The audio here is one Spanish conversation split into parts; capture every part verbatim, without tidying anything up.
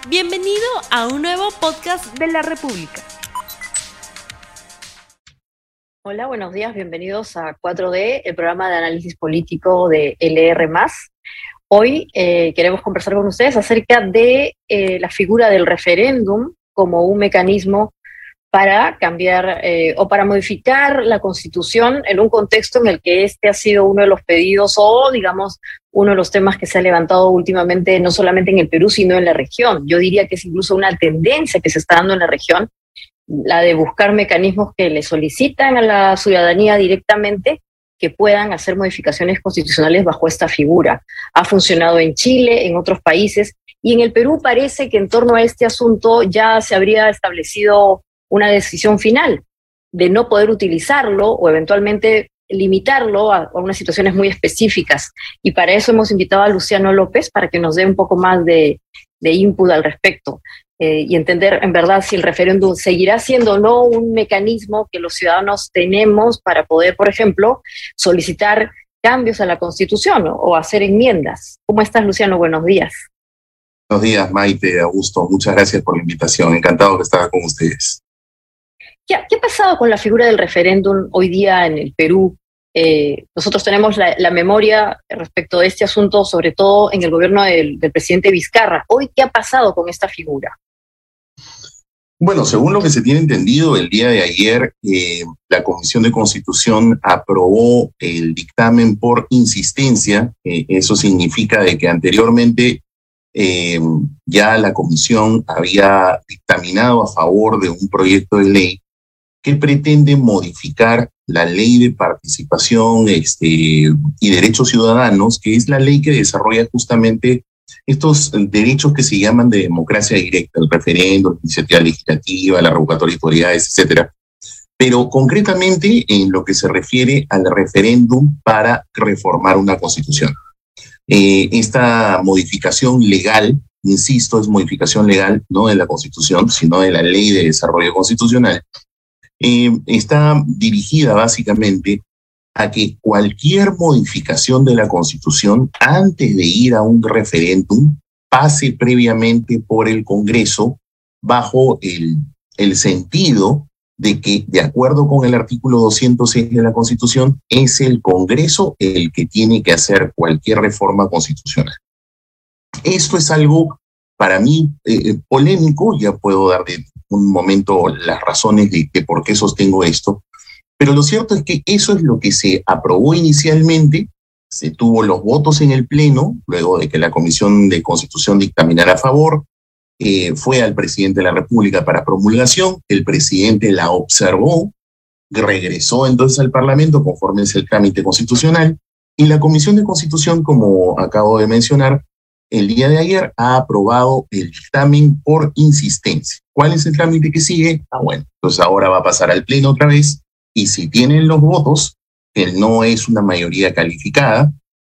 Bienvenido a un nuevo podcast de la República. Hola, buenos días, bienvenidos a cuatro D, el programa de análisis político de L R más. Hoy eh, queremos conversar con ustedes acerca de eh, la figura del referéndum como un mecanismo para cambiar eh, o para modificar la Constitución en un contexto en el que este ha sido uno de los pedidos o, digamos, uno de los temas que se ha levantado últimamente, no solamente en el Perú, sino en la región. Yo diría que es incluso una tendencia que se está dando en la región, la de buscar mecanismos que le solicitan a la ciudadanía directamente que puedan hacer modificaciones constitucionales bajo esta figura. Ha funcionado en Chile, en otros países, y en el Perú parece que en torno a este asunto ya se habría establecido una decisión final de no poder utilizarlo o eventualmente limitarlo a, a unas situaciones muy específicas. Y para eso hemos invitado a Luciano López para que nos dé un poco más de, de input al respecto eh, y entender en verdad si el referéndum seguirá siendo o no un mecanismo que los ciudadanos tenemos para poder, por ejemplo, solicitar cambios a la Constitución o, o hacer enmiendas. ¿Cómo estás, Luciano? Buenos días. Buenos días, Maite, Augusto. Muchas gracias por la invitación. Encantado que estaba con ustedes. ¿Qué, qué ha pasado con la figura del referéndum hoy día en el Perú? Eh, nosotros tenemos la, la memoria respecto de este asunto, sobre todo en el gobierno del, del presidente Vizcarra. Hoy, ¿qué ha pasado con esta figura? Bueno, según lo que se tiene entendido, el día de ayer eh, la Comisión de Constitución aprobó el dictamen por insistencia. Eh, eso significa de que anteriormente eh, ya la Comisión había dictaminado a favor de un proyecto de ley que pretende modificar la ley de participación este, y derechos ciudadanos, que es la ley que desarrolla justamente estos derechos que se llaman de democracia directa, el referéndum, la iniciativa legislativa, la revocatoria de autoridades, etcétera. Pero concretamente en lo que se refiere al referéndum para reformar una constitución. Eh, esta modificación legal, insisto, es modificación legal, no de la Constitución, sino de la Ley de Desarrollo Constitucional, Eh, está dirigida básicamente a que cualquier modificación de la Constitución, antes de ir a un referéndum, pase previamente por el Congreso bajo el, el sentido de que, de acuerdo con el artículo doscientos seis de la Constitución, es el Congreso el que tiene que hacer cualquier reforma constitucional. Esto es algo, para mí, eh, polémico. Ya puedo dar de un momento las razones de, de por qué sostengo esto, pero lo cierto es que eso es lo que se aprobó inicialmente, se tuvo los votos en el Pleno, luego de que la Comisión de Constitución dictaminara a favor, eh, fue al presidente de la República para promulgación, el presidente la observó, regresó entonces al Parlamento conforme es el trámite constitucional, y la Comisión de Constitución, como acabo de mencionar, el día de ayer ha aprobado el dictamen por insistencia. ¿Cuál es el trámite que sigue? Ah, bueno, pues ahora va a pasar al Pleno otra vez, y si tienen los votos, que no es una mayoría calificada,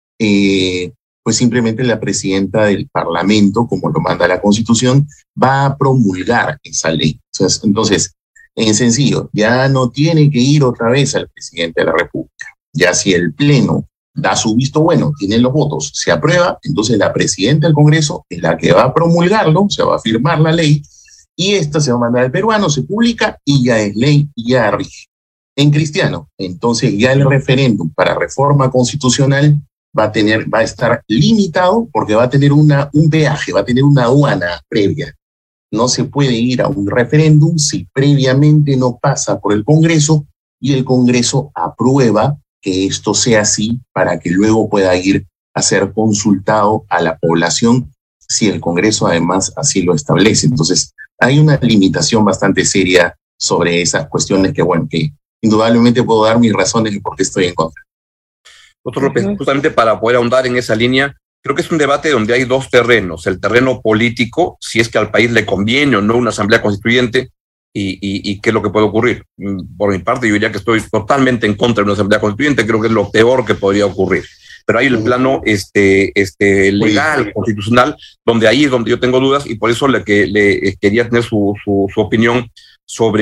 eh, pues simplemente la presidenta del Parlamento, como lo manda la Constitución, va a promulgar esa ley. Entonces, entonces, en sencillo, ya no tiene que ir otra vez al presidente de la República. Ya si el Pleno da su visto bueno, tienen los votos, se aprueba, entonces la presidenta del Congreso es la que va a promulgarlo, se va a firmar la ley, y esta se va a mandar al peruano, se publica y ya es ley y ya rige. En cristiano, entonces ya el referéndum para reforma constitucional va a tener, va a estar limitado porque va a tener una, un peaje, va a tener una aduana previa. No se puede ir a un referéndum si previamente no pasa por el Congreso y el Congreso aprueba que esto sea así para que luego pueda ir a ser consultado a la población si el Congreso además así lo establece. Entonces, hay una limitación bastante seria sobre esas cuestiones que, bueno, que indudablemente puedo dar mis razones de por qué estoy en contra. Doctor López, justamente para poder ahondar en esa línea, creo que es un debate donde hay dos terrenos. El terreno político, si es que al país le conviene o no una asamblea constituyente, y, y, y qué es lo que puede ocurrir. Por mi parte, yo diría que estoy totalmente en contra de una asamblea constituyente, creo que es lo peor que podría ocurrir. Pero hay el plano este, este, legal, constitucional, donde ahí es donde yo tengo dudas, y por eso le, que, le quería tener su, su, su opinión sobre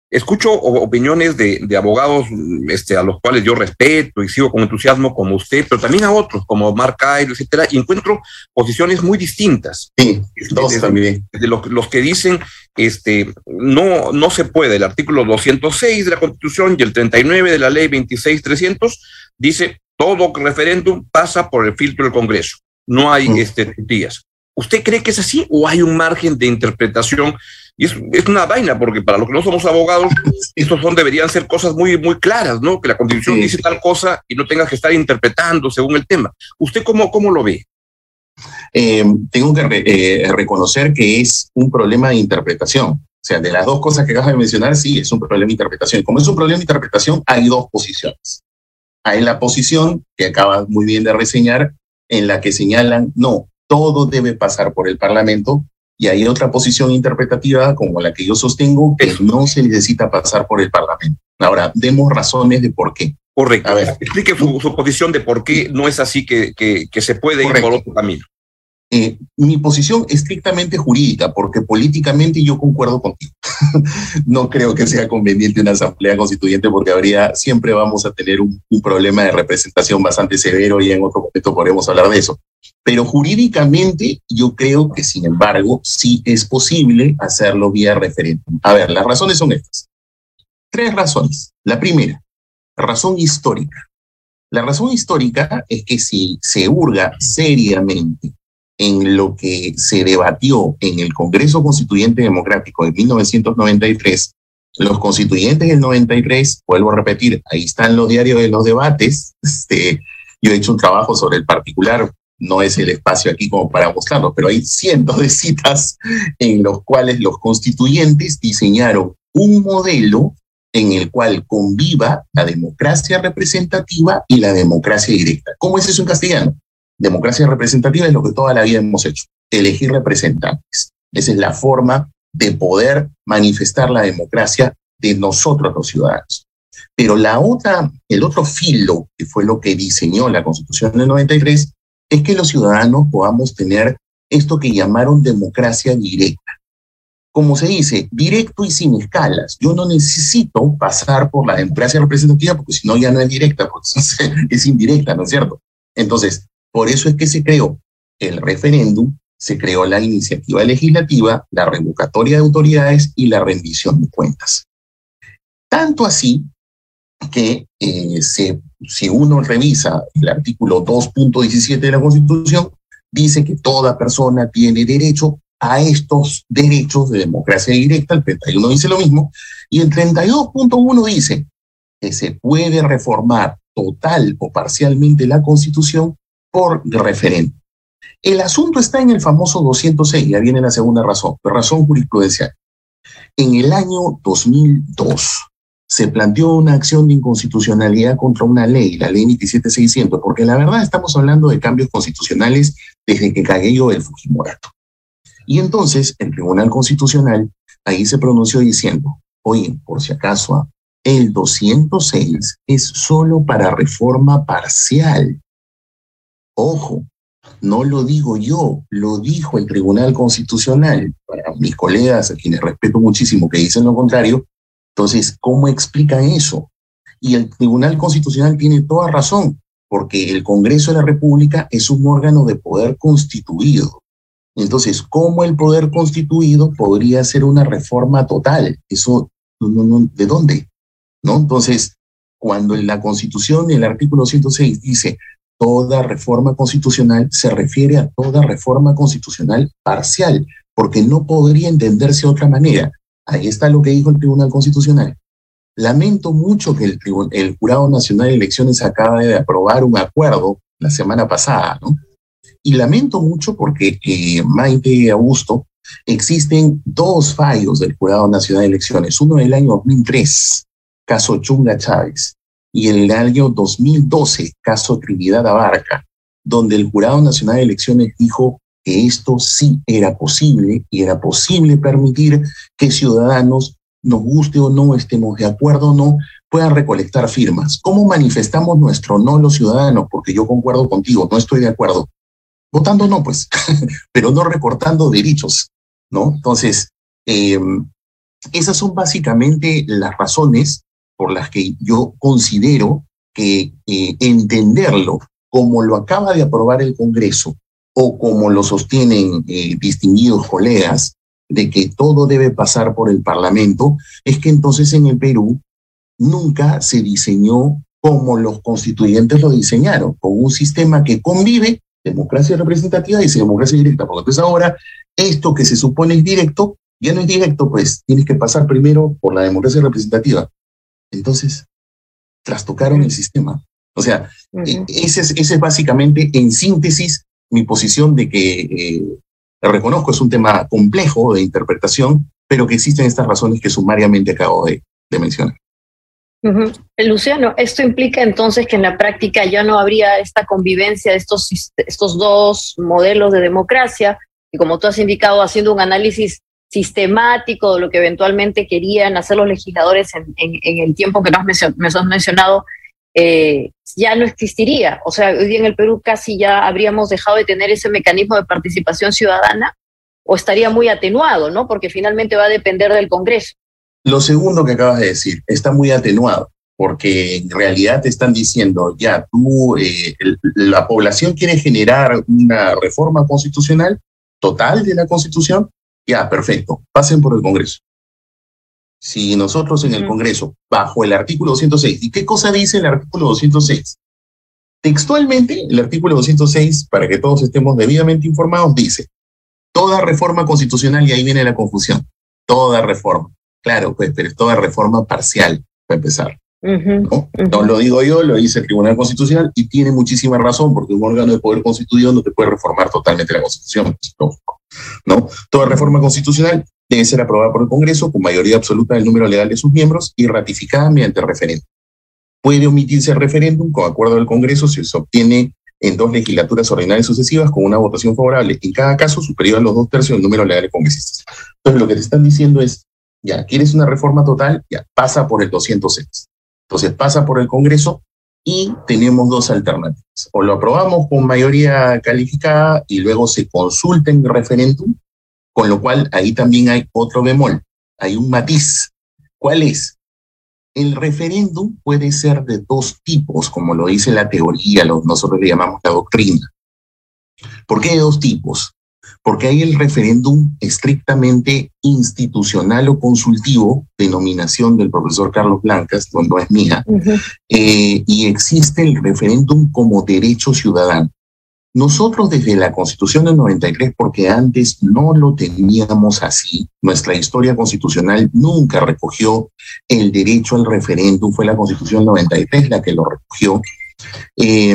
escucho opiniones de, de abogados este, a los cuales yo respeto y sigo con entusiasmo como usted, pero también a otros como Mark Cairo, etcétera, y encuentro posiciones muy distintas. Sí, dos de, también. De, de los, los que dicen este, no, no se puede, el artículo doscientos seis de la Constitución y el treinta y nueve de la ley veintiséis trescientos dice todo referéndum pasa por el filtro del Congreso, no hay mm. este, días. ¿Usted cree que es así o hay un margen de interpretación? Y es, es una vaina, porque para los que no somos abogados, estos son, deberían ser cosas muy, muy claras, ¿no? Que la Constitución sí. dice tal cosa y no tengas que estar interpretando según el tema. ¿Usted cómo, cómo lo ve? Eh, tengo que re, eh, reconocer que es un problema de interpretación. O sea, de las dos cosas que acabas de mencionar, sí, es un problema de interpretación. Y como es un problema de interpretación, hay dos posiciones. Hay la posición que acabas muy bien de reseñar, en la que señalan, no, todo debe pasar por el Parlamento, y hay otra posición interpretativa como la que yo sostengo, que Eso. no se necesita pasar por el Parlamento. Ahora, demos razones de por qué. Correcto. A ver, explique su, su posición de por qué no es así que, que, que se puede Correcto. ir por otro camino. Eh, mi posición estrictamente jurídica, porque políticamente yo concuerdo contigo. No creo que sea conveniente una asamblea constituyente, porque habría, siempre vamos a tener un, un problema de representación bastante severo, y en otro momento podremos hablar de eso. Pero jurídicamente yo creo que, sin embargo, sí es posible hacerlo vía referéndum. A ver, las razones son estas. Tres razones. La primera, razón histórica. La razón histórica es que si se hurga seriamente en lo que se debatió en el Congreso Constituyente Democrático de mil novecientos noventa y tres, los constituyentes del noventa y tres, vuelvo a repetir, ahí están los diarios de los debates, este, yo he hecho un trabajo sobre el particular, no es el espacio aquí como para mostrarlo, pero hay cientos de citas en los cuales los constituyentes diseñaron un modelo en el cual conviva la democracia representativa y la democracia directa. ¿Cómo es eso en castellano? Democracia representativa es lo que toda la vida hemos hecho, elegir representantes. Esa es la forma de poder manifestar la democracia de nosotros los ciudadanos. Pero la otra, el otro filo, que fue lo que diseñó la Constitución del noventa y tres, es que los ciudadanos podamos tener esto que llamaron democracia directa. Como se dice, directo y sin escalas. Yo no necesito pasar por la democracia representativa, porque si no ya no es directa, porque es indirecta, ¿no es cierto? Entonces, por eso es que se creó el referéndum, se creó la iniciativa legislativa, la revocatoria de autoridades y la rendición de cuentas. Tanto así que eh, se, si uno revisa el artículo dos punto diecisiete de la Constitución, dice que toda persona tiene derecho a estos derechos de democracia directa. El treinta y uno dice lo mismo, y el treinta y dos punto uno dice que se puede reformar total o parcialmente la Constitución por referéndum. El asunto está en el famoso doscientos seis, ya viene la segunda razón, la razón jurisprudencial. En el año dos mil dos se planteó una acción de inconstitucionalidad contra una ley, la ley veintisiete mil seiscientos, porque la verdad estamos hablando de cambios constitucionales desde que cayó el Fujimorato. Y entonces el Tribunal Constitucional ahí se pronunció diciendo, oye, por si acaso, el doscientos seis es solo para reforma parcial. Ojo, no lo digo yo, lo dijo el Tribunal Constitucional. Para mis colegas, a quienes respeto muchísimo, que dicen lo contrario, entonces, ¿cómo explican eso? Y el Tribunal Constitucional tiene toda razón, porque el Congreso de la República es un órgano de poder constituido. Entonces, ¿cómo el poder constituido podría hacer una reforma total? Eso, no, no, no, ¿de dónde? ¿No? Entonces, cuando en la Constitución, el artículo ciento seis dice toda reforma constitucional, se refiere a toda reforma constitucional parcial, porque no podría entenderse de otra manera. Ahí está lo que dijo el Tribunal Constitucional. Lamento mucho que el, el Jurado Nacional de Elecciones acaba de aprobar un acuerdo la semana pasada, ¿no? Y lamento mucho porque, eh, Maite y Augusto, existen dos fallos del Jurado Nacional de Elecciones, uno del año dos mil tres, caso Chunga Chávez, y en el año dos mil doce, caso Trinidad Abarca, donde el Jurado Nacional de Elecciones dijo que esto sí era posible, y era posible permitir que ciudadanos, nos guste o no, estemos de acuerdo o no, puedan recolectar firmas. ¿Cómo manifestamos nuestro no los ciudadanos? Porque yo concuerdo contigo, no estoy de acuerdo. Votando no, pues, pero no recortando derechos, ¿no? Entonces, eh, esas son básicamente las razones por las que yo considero que eh, entenderlo como lo acaba de aprobar el Congreso o como lo sostienen eh, distinguidos colegas de que todo debe pasar por el Parlamento, es que entonces en el Perú nunca se diseñó como los constituyentes lo diseñaron, con un sistema que convive democracia representativa y democracia directa. Porque entonces ahora esto que se supone es directo, ya no es directo, pues tienes que pasar primero por la democracia representativa. Entonces, trastocaron el sistema. O sea, uh-huh. ese es, ese es básicamente, en síntesis, mi posición de que, eh, reconozco, es un tema complejo de interpretación, pero que existen estas razones que sumariamente acabo de, de mencionar. Uh-huh. Luciano, esto implica entonces que en la práctica ya no habría esta convivencia de estos, estos dos modelos de democracia, y como tú has indicado, haciendo un análisis sistemático de lo que eventualmente querían hacer los legisladores en, en, en el tiempo que nos me has mencionado, eh, ya no existiría. O sea, hoy día en el Perú casi ya habríamos dejado de tener ese mecanismo de participación ciudadana, o estaría muy atenuado, ¿no? Porque finalmente va a depender del Congreso. Lo segundo que acabas de decir, está muy atenuado, porque en realidad te están diciendo, ya, tú, eh, la población quiere generar una reforma constitucional total de la Constitución, ya, perfecto, pasen por el Congreso. Si nosotros en el Congreso, bajo el artículo doscientos seis, ¿y qué cosa dice el artículo doscientos seis? Textualmente, el artículo doscientos seis, para que todos estemos debidamente informados, dice, toda reforma constitucional, y ahí viene la confusión, toda reforma. Claro, pues, pero es toda reforma parcial, para empezar. Uh-huh, ¿no? Uh-huh. No lo digo yo, lo dice el Tribunal Constitucional, y tiene muchísima razón, porque un órgano de poder constituido no te puede reformar totalmente la Constitución, ¿no? Toda reforma constitucional debe ser aprobada por el Congreso con mayoría absoluta del número legal de sus miembros y ratificada mediante referéndum. Puede omitirse el referéndum con acuerdo del Congreso si se obtiene en dos legislaturas ordinarias sucesivas con una votación favorable, en cada caso superior a los dos tercios del número legal de congresistas. Entonces, lo que te están diciendo es, ya, ¿quieres una reforma total? Ya, pasa por el doscientos seis. Entonces, pasa por el Congreso y tenemos dos alternativas. O lo aprobamos con mayoría calificada y luego se consulta en referéndum, con lo cual ahí también hay otro bemol, hay un matiz. ¿Cuál es? El referéndum puede ser de dos tipos, como lo dice la teoría, lo, nosotros le llamamos la doctrina. ¿Por qué de dos tipos? Porque hay el referéndum estrictamente institucional o consultivo, denominación del profesor Carlos Blancas, no, no es mía, uh-huh. eh, y existe el referéndum como derecho ciudadano. Nosotros desde la Constitución del noventa y tres, porque antes no lo teníamos así, nuestra historia constitucional nunca recogió el derecho al referéndum, fue la Constitución noventa y tres la que lo recogió. Eh,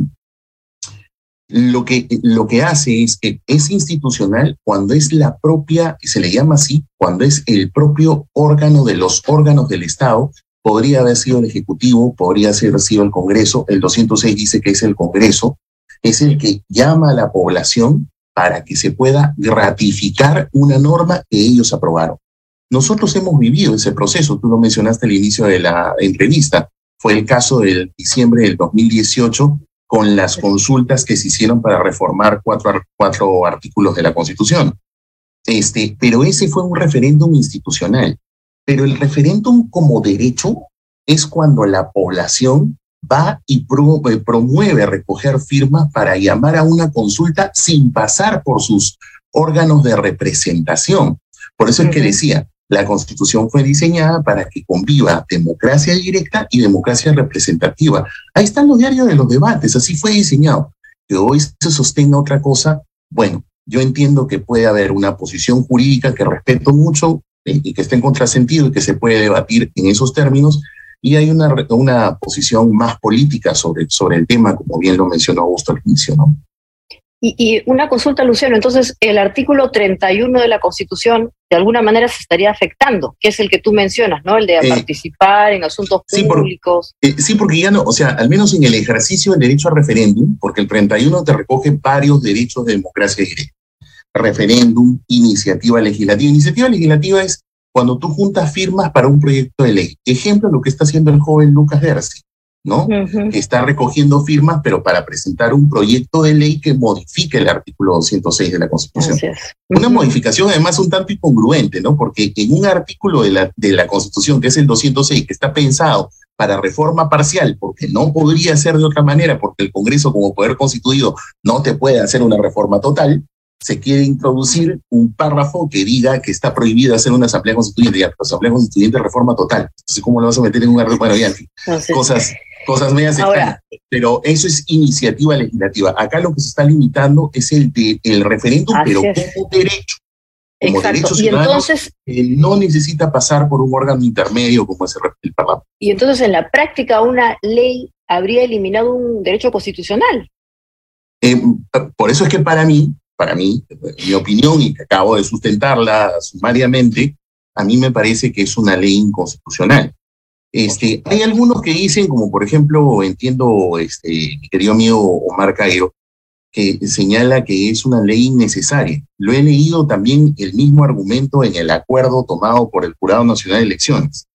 Lo que, lo que hace es que es institucional cuando es la propia, se le llama así, cuando es el propio órgano de los órganos del Estado, podría haber sido el Ejecutivo, podría haber sido el Congreso, el doscientos seis dice que es el Congreso, es el que llama a la población para que se pueda ratificar una norma que ellos aprobaron. Nosotros hemos vivido ese proceso, tú lo mencionaste al inicio de la entrevista, fue el caso del diciembre del dos mil dieciocho, con las consultas que se hicieron para reformar cuatro, cuatro artículos de la Constitución. Este, pero ese fue un referéndum institucional. Pero el referéndum como derecho es cuando la población va y pro, eh, promueve recoger firmas para llamar a una consulta sin pasar por sus órganos de representación. Por eso es que decía, la Constitución fue diseñada para que conviva democracia directa y democracia representativa. Ahí están los diarios de los debates, así fue diseñado. Que hoy se sostenga otra cosa, bueno, yo entiendo que puede haber una posición jurídica que respeto mucho eh, y que esté en contrasentido y que se puede debatir en esos términos, y hay una, una posición más política sobre, sobre el tema, como bien lo mencionó Augusto al inicio, ¿no? Y, y una consulta, Luciano, entonces el artículo treinta y uno de la Constitución de alguna manera se estaría afectando, que es el que tú mencionas, ¿no? El de eh, participar en asuntos sí, públicos. Por, eh, sí, porque ya no, o sea, al menos en el ejercicio del derecho a referéndum, porque el treinta y uno te recoge varios derechos de democracia directa. Referéndum, iniciativa legislativa. Iniciativa legislativa es cuando tú juntas firmas para un proyecto de ley. Ejemplo, lo que está haciendo el joven Lucas García, ¿no? Uh-huh. Que está recogiendo firmas, pero para presentar un proyecto de ley que modifique el artículo doscientos seis de la Constitución. Uh-huh. Una modificación además un tanto incongruente, ¿no? Porque en un artículo de la, de la Constitución, que es el doscientos seis, que está pensado para reforma parcial, porque no podría ser de otra manera, porque el Congreso como poder constituido no te puede hacer una reforma total, se quiere introducir un párrafo que diga que está prohibido hacer una asamblea constituyente. Ya, asamblea constituyente, reforma total. Entonces, ¿cómo lo vas a meter en un artículo? Bueno, ya, en fin, no sé. cosas, cosas medias extrañas. Pero eso es iniciativa legislativa. Acá lo que se está limitando es el, de, el referéndum, pero es. como derecho. Como Exacto. derecho Y ciudadano, entonces, eh, no necesita pasar por un órgano intermedio como es el Parlamento. Y entonces, en la práctica, una ley habría eliminado un derecho constitucional. Eh, por eso es que para mí, para mí, mi opinión, y que acabo de sustentarla sumariamente, a mí me parece que es una ley inconstitucional. Este, hay algunos que dicen, como por ejemplo, entiendo este, mi querido amigo Omar Cairo, que señala que es una ley innecesaria. Lo he leído también el mismo argumento en el acuerdo tomado por el Jurado Nacional de Elecciones.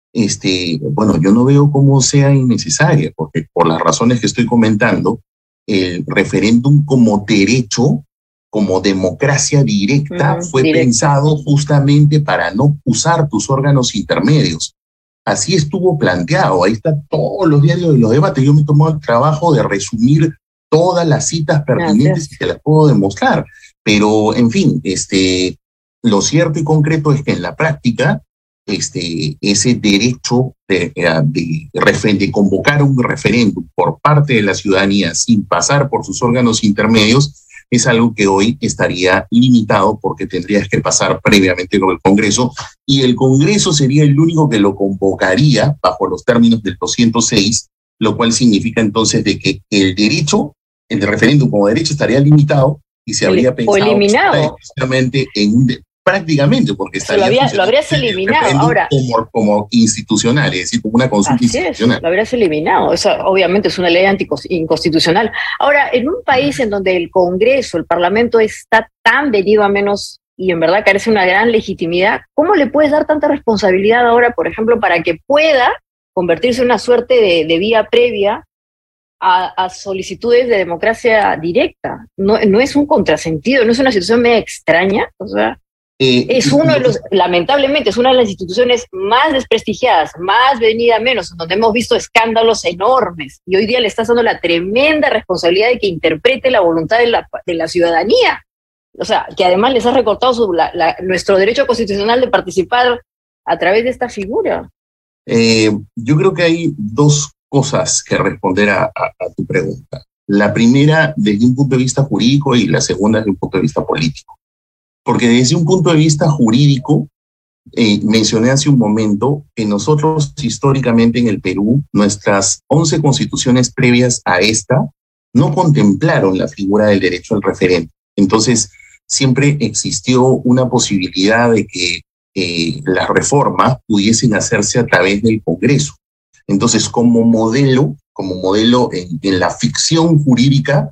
Este, bueno, yo no veo cómo sea innecesaria, porque por las razones que estoy comentando, el referéndum como derecho, como democracia directa, uh-huh, fue directa. pensado justamente para no usar tus órganos intermedios. Así estuvo planteado, ahí están todos los diarios de los debates. Yo me he tomado el trabajo de resumir todas las citas pertinentes Gracias. y te las puedo demostrar. Pero, en fin, este, lo cierto y concreto es que en la práctica, este, ese derecho de, de, de, de convocar un referéndum por parte de la ciudadanía sin pasar por sus órganos intermedios es algo que hoy estaría limitado porque tendrías que pasar previamente con el Congreso, y el Congreso sería el único que lo convocaría bajo los términos del doscientos seis, lo cual significa entonces de que el derecho, el referéndum como derecho estaría limitado y se habría pensado o eliminado justamente en un de, prácticamente porque estaría lo, había, lo habrías eliminado ahora como, como institucional, es decir, como una consulta Así institucional. Es, lo habrías eliminado. Eso obviamente es una ley anti-inconstitucional. Ahora, en un país en donde el Congreso, el Parlamento está tan venido a menos y en verdad carece de una gran legitimidad, ¿cómo le puedes dar tanta responsabilidad ahora, por ejemplo, para que pueda convertirse en una suerte de, de vía previa a, a solicitudes de democracia directa? No, no es un contrasentido, no es una situación media extraña, o sea, Eh, es uno de los, lamentablemente, es una de las instituciones más desprestigiadas, más venida menos, donde hemos visto escándalos enormes, y hoy día le estás dando la tremenda responsabilidad de que interprete la voluntad de la, de la ciudadanía. O sea, que además les ha recortado su, la, la, nuestro derecho constitucional de participar a través de esta figura. Eh, yo creo que hay dos cosas que responder a, a, a tu pregunta. La primera desde un punto de vista jurídico y la segunda desde un punto de vista político. Porque desde un punto de vista jurídico, eh, mencioné hace un momento que nosotros históricamente en el Perú, nuestras once constituciones previas a esta, no contemplaron la figura del derecho al referéndum. Entonces, siempre existió una posibilidad de que eh, las reformas pudiesen hacerse a través del Congreso. Entonces, como modelo, como modelo en, en la ficción jurídica,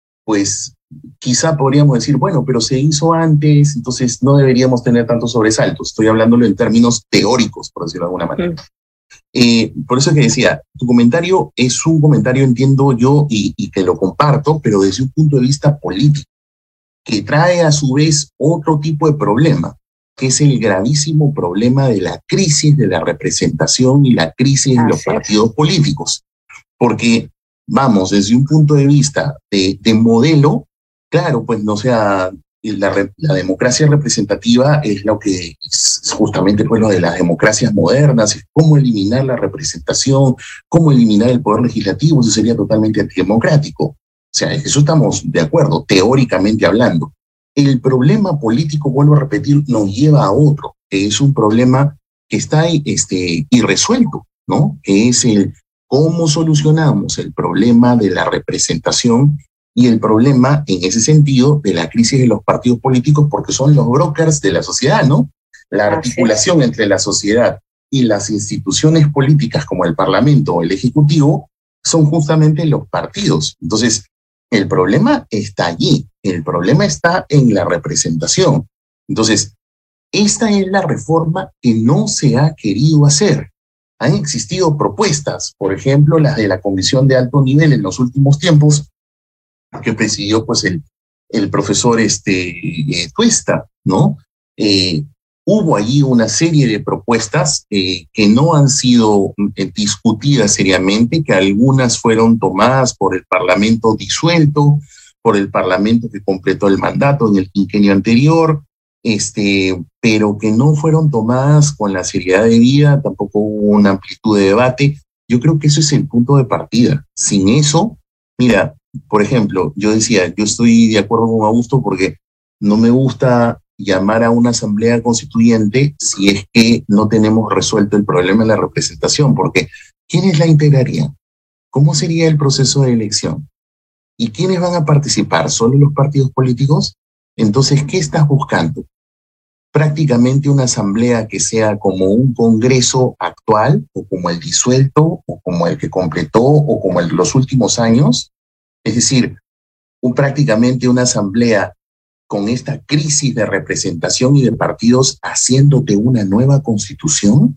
pues quizá podríamos decir, bueno, pero se hizo antes, entonces no deberíamos tener tantos sobresaltos. Estoy hablándolo en términos teóricos, por decirlo de alguna manera. Mm. Eh, por eso es que decía, tu comentario es un comentario, entiendo yo, y, y que lo comparto, pero desde un punto de vista político, que trae a su vez otro tipo de problema, que es el gravísimo problema de la crisis de la representación y la crisis de los partidos políticos. Porque, vamos, desde un punto de vista de, de modelo, claro, pues no sea, la, la democracia representativa es lo que es justamente pues lo de las democracias modernas, es cómo eliminar la representación, cómo eliminar el poder legislativo, eso sería totalmente antidemocrático. O sea, eso estamos de acuerdo, teóricamente hablando. El problema político, vuelvo a repetir, nos lleva a otro, que es un problema que está este, irresuelto, ¿no? Que es el cómo solucionamos el problema de la representación y el problema, en ese sentido, de la crisis de los partidos políticos, porque son los brokers de la sociedad, ¿no? La articulación entre la sociedad y las instituciones políticas como el Parlamento o el Ejecutivo son justamente los partidos. Entonces, el problema está allí, el problema está en la representación. Entonces, esta es la reforma que no se ha querido hacer. han existido propuestas, por ejemplo, las de la Comisión de Alto Nivel en los últimos tiempos, que presidió pues el, el profesor este, eh, Tuesta, ¿no? Eh, hubo allí una serie de propuestas eh, que no han sido eh, discutidas seriamente, que algunas fueron tomadas por el Parlamento disuelto, por el Parlamento que completó el mandato en el quinquenio anterior, este, pero que no fueron tomadas con la seriedad debida, tampoco hubo una amplitud de debate. Yo creo que eso es el punto de partida. Sin eso, mira, por ejemplo, yo decía, yo estoy de acuerdo con Augusto porque no me gusta llamar a una asamblea constituyente si es que no tenemos resuelto el problema de la representación, porque ¿quiénes la integrarían? ¿Cómo sería el proceso de elección? ¿Y quiénes van a participar? ¿Solo los partidos políticos? Entonces, ¿qué estás buscando? Prácticamente una asamblea que sea como un congreso actual, o como el disuelto, o como el que completó, o como el de los últimos años. Es decir, un, prácticamente una asamblea con esta crisis de representación y de partidos haciéndote una nueva constitución.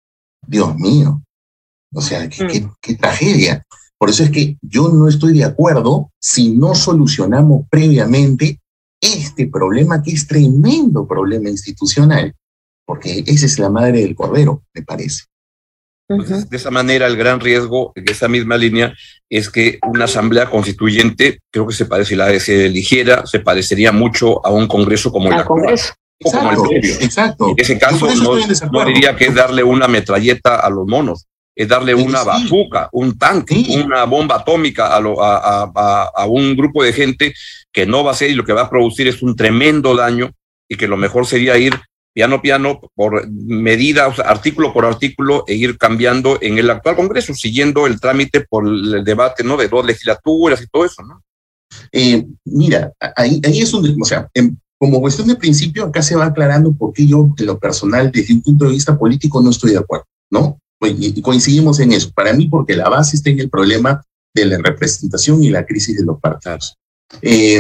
Dios mío. O sea, qué, qué, qué tragedia. Por eso es que yo no estoy de acuerdo si no solucionamos previamente este problema, que es tremendo problema institucional, porque esa es la madre del cordero, me parece. Entonces, de esa manera, el gran riesgo de esa misma línea es que una asamblea constituyente, creo que se parece, si la se eligiera, se parecería mucho a un congreso como el actual. O como el previo. Exacto. En ese caso, no, no diría que es darle una metralleta a los monos, es darle una sí. bazooka, un tanque, sí. una bomba atómica a, lo, a, a, a un grupo de gente que no va a ser, y lo que va a producir es un tremendo daño, y que lo mejor sería ir piano piano, por medida, o sea, artículo por artículo, e ir cambiando en el actual Congreso, siguiendo el trámite por el debate, ¿no?, de dos legislaturas y todo eso, ¿no? Eh, mira, ahí, ahí es donde, o sea, en, como cuestión de principio, acá se va aclarando por qué yo, en lo personal, desde un punto de vista político, no estoy de acuerdo, ¿no? Y coincidimos en eso. Para mí, porque la base está en el problema de la representación y la crisis de los partidos. Eh,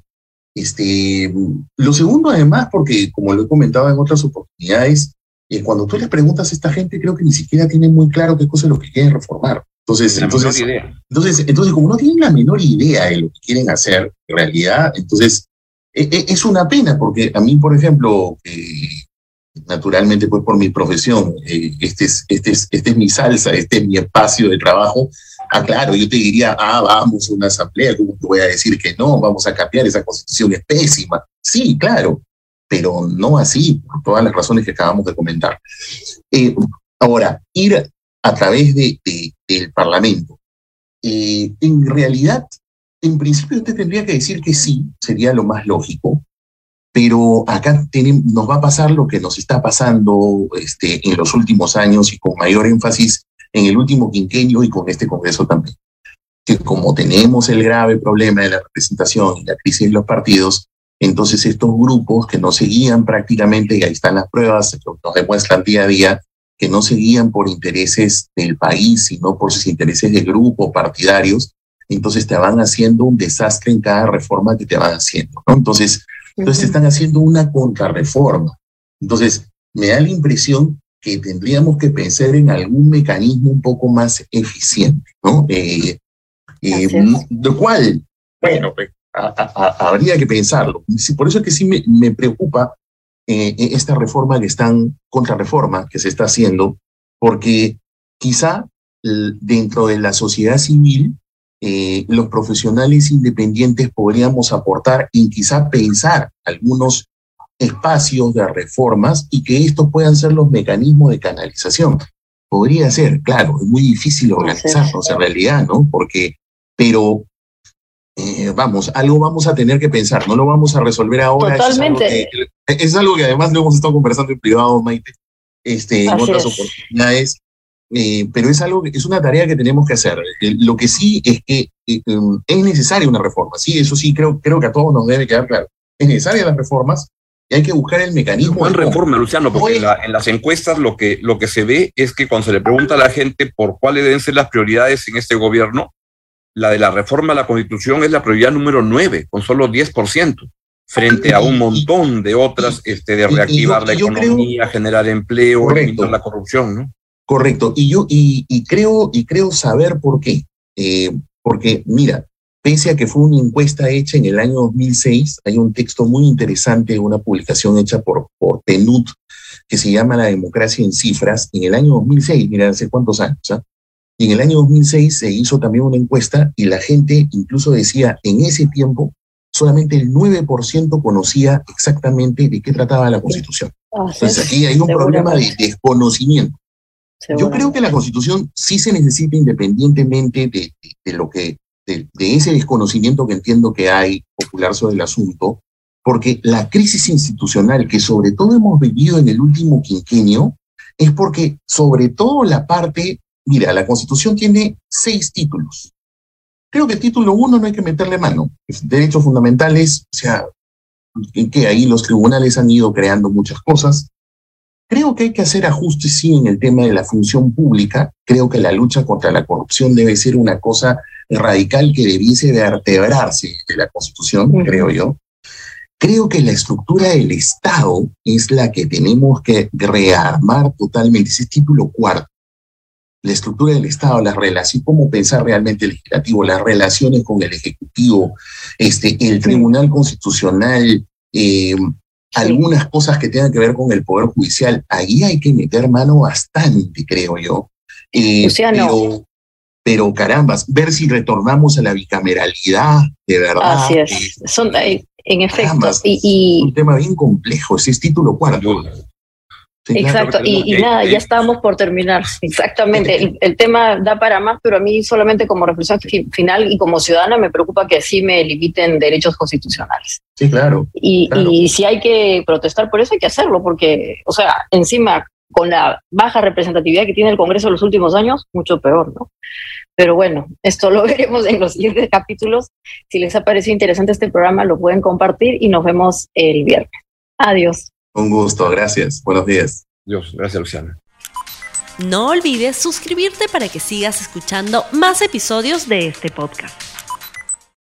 este, lo segundo, además, porque como lo he comentado en otras oportunidades, eh, cuando tú les preguntas a esta gente, creo que ni siquiera tienen muy claro qué cosa es lo que quieren reformar. Entonces, entonces, entonces, entonces, como no tienen la menor idea de lo que quieren hacer en realidad, entonces eh, eh, es una pena, porque a mí, por ejemplo, eh, naturalmente, pues por mi profesión, eh, este, es, este, es, este es mi salsa, este es mi espacio de trabajo. Ah, claro, yo te diría, ah, vamos a una asamblea, ¿cómo te voy a decir que no? Vamos a cambiar, esa constitución es pésima. Sí, claro, pero no así, por todas las razones que acabamos de comentar. Eh, ahora, ir a través de, de, del Parlamento, eh, en realidad, en principio usted tendría que decir que sí, sería lo más lógico, pero acá tenemos, nos va a pasar lo que nos está pasando este, en los últimos años y con mayor énfasis en el último quinquenio y con este Congreso también. Que como tenemos el grave problema de la representación y la crisis de los partidos, entonces estos grupos que no seguían prácticamente, y ahí están las pruebas, nos demuestran día a día, que no seguían por intereses del país, sino por sus intereses de grupo, partidarios, entonces te van haciendo un desastre en cada reforma que te van haciendo, ¿no? Entonces, Entonces te están haciendo una contrarreforma. Entonces, me da la impresión que tendríamos que pensar en algún mecanismo un poco más eficiente, ¿no? Eh, eh, lo cual, bueno, a, a, a, habría que pensarlo. Por eso es que sí me, me preocupa eh, esta reforma que están, contrarreforma que se está haciendo, porque quizá dentro de la sociedad civil, Eh, los profesionales independientes podríamos aportar y quizá pensar algunos espacios de reformas y que estos puedan ser los mecanismos de canalización. Podría ser, claro, es muy difícil organizarnos en realidad, ¿no? Porque, pero, eh, vamos, algo vamos a tener que pensar, no lo vamos a resolver ahora. Totalmente. Es algo que, es algo que además lo hemos estado conversando en privado, Maite, este, en otras es. oportunidades. Eh, pero es algo, es una tarea que tenemos que hacer. Eh, lo que sí es que eh, um, es necesaria una reforma, sí, eso sí creo, creo que a todos nos debe quedar claro. Es necesaria las reformas y hay que buscar el mecanismo. ¿Cuál reforma, Luciano? Porque en, la, en las encuestas lo que, lo que se ve es que cuando se le pregunta a la gente por cuáles deben ser las prioridades en este gobierno, la de la reforma a la Constitución es la prioridad número nueve, con solo diez por ciento, frente a un montón de otras, este, de reactivar la economía, generar empleo, eliminar la corrupción, ¿no? Correcto, y yo y, y creo y creo saber por qué. Eh, porque, mira, pese a que fue una encuesta hecha en el año dos mil seis, hay un texto muy interesante, una publicación hecha por, por P N U D, que se llama La democracia en cifras, en el año dos mil seis, mira, hace cuántos años, ¿eh? Y en el año dos mil seis se hizo también una encuesta y la gente incluso decía, en ese tiempo, solamente el nueve por ciento conocía exactamente de qué trataba la Constitución. Entonces aquí hay un problema de desconocimiento. Yo creo que la Constitución sí se necesita independientemente de, de, de lo que, de, de ese desconocimiento que entiendo que hay popular sobre el asunto, porque la crisis institucional que sobre todo hemos vivido en el último quinquenio es porque sobre todo la parte, mira, la Constitución tiene seis títulos. Creo que el título uno no hay que meterle mano. Derechos fundamentales, o sea, en que ahí los tribunales han ido creando muchas cosas. Creo que hay que hacer ajustes, sí, en el tema de la función pública. Creo que la lucha contra la corrupción debe ser una cosa radical que debiese vertebrarse de la Constitución, uh-huh. creo yo. Creo que la estructura del Estado es la que tenemos que rearmar totalmente. Ese es título cuarto. La estructura del Estado, las relaciones, cómo pensar realmente el legislativo, las relaciones con el Ejecutivo, este, el Tribunal Constitucional, eh, algunas cosas que tengan que ver con el Poder Judicial. Ahí hay que meter mano bastante, creo yo. Eh, o sea, no. pero, pero carambas, ver si retornamos a la bicameralidad, de verdad. Así es. Eh, Son, eh, en efecto. Carambas, y, y, es un tema bien complejo, ese es título cuarto. Sí, exacto, claro, y, y nada, ya estábamos por terminar. Exactamente, el, el tema da para más, pero a mí solamente como reflexión fi- final y como ciudadana me preocupa que sí me limiten derechos constitucionales. Sí, claro. Y, claro. y si hay que protestar por eso, hay que hacerlo, porque, o sea, encima, con la baja representatividad que tiene el Congreso en los últimos años, mucho peor, ¿no? Pero bueno, esto lo veremos en los siguientes capítulos. Si les ha parecido interesante este programa, lo pueden compartir y nos vemos el viernes. Adiós. Un gusto, gracias. Buenos días. Dios, gracias, Luciana. No olvides suscribirte para que sigas escuchando más episodios de este podcast.